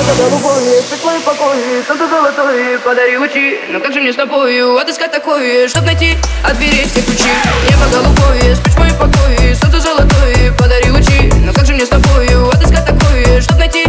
голубое, спит в моем покое, солнце золотое, подари лучи. Но как же мне с тобою отыскать такое, чтоб найти от дверей все ключи? Небо голубое, спит в моем покое, солнце золотое, подари лучи. Но как же мне с тобою отыскать такое, чтоб найти